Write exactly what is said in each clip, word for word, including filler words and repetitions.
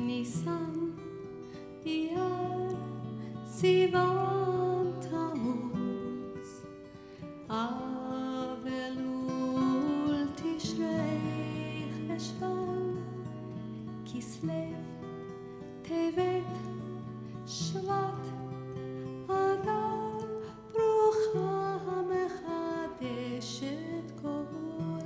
Nisan, Iyar, Sivan, Tammuz, Av, Elul, Tishrei, Cheshvan, Kislev, Tevet, Shvat, Adar, Brucha HaMechadeshet Kol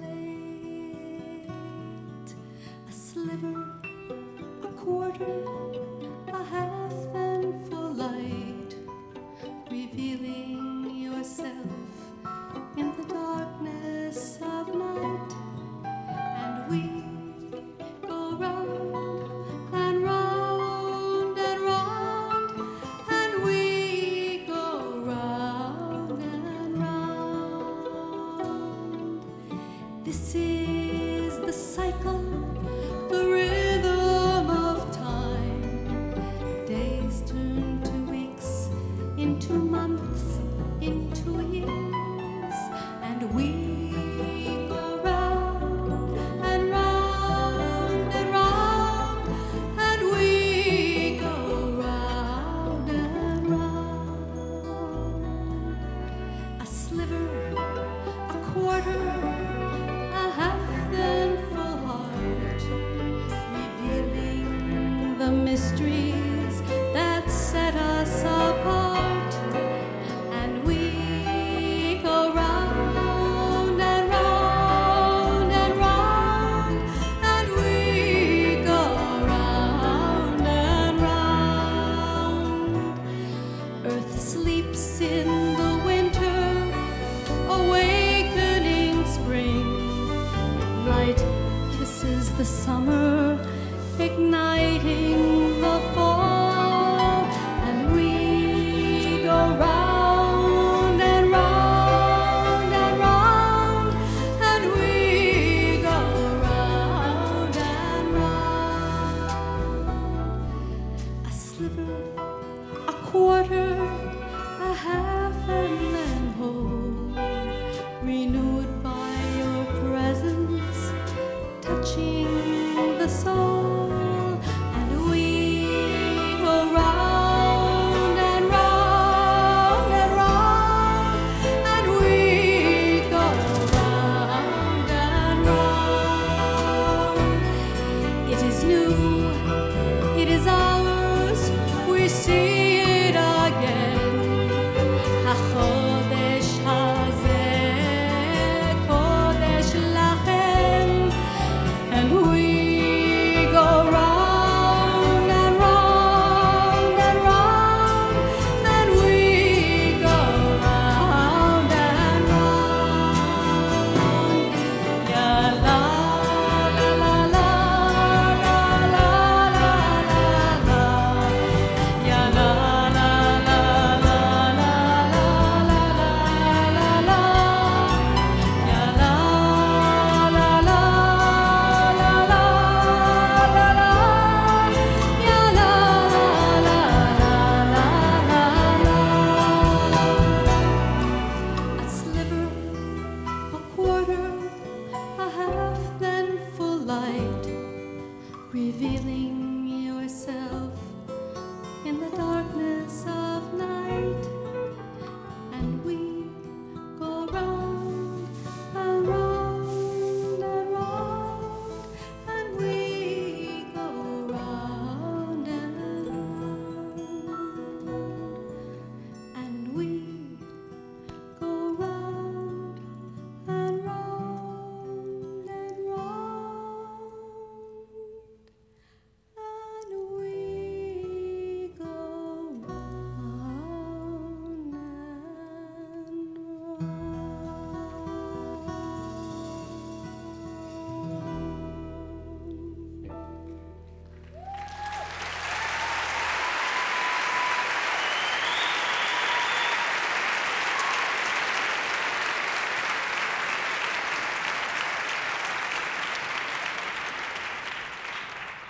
Eit. A sliver, a quarter, a half, and full light, revealing yourself in the darkness of night. And we go round and round and round, and we go round and round. This is the cycle, the rhythm of time. Days turn to weeks, into months, into years, and we go round and round and round, and we go round and round. A sliver, a quarter, a half, and full heart, revealing the mysteries that set us apart. And we go round and round and round, and we go round and round. Earth sleeps in the winter, awakening spring. Light kisses the summer, igniting the fall.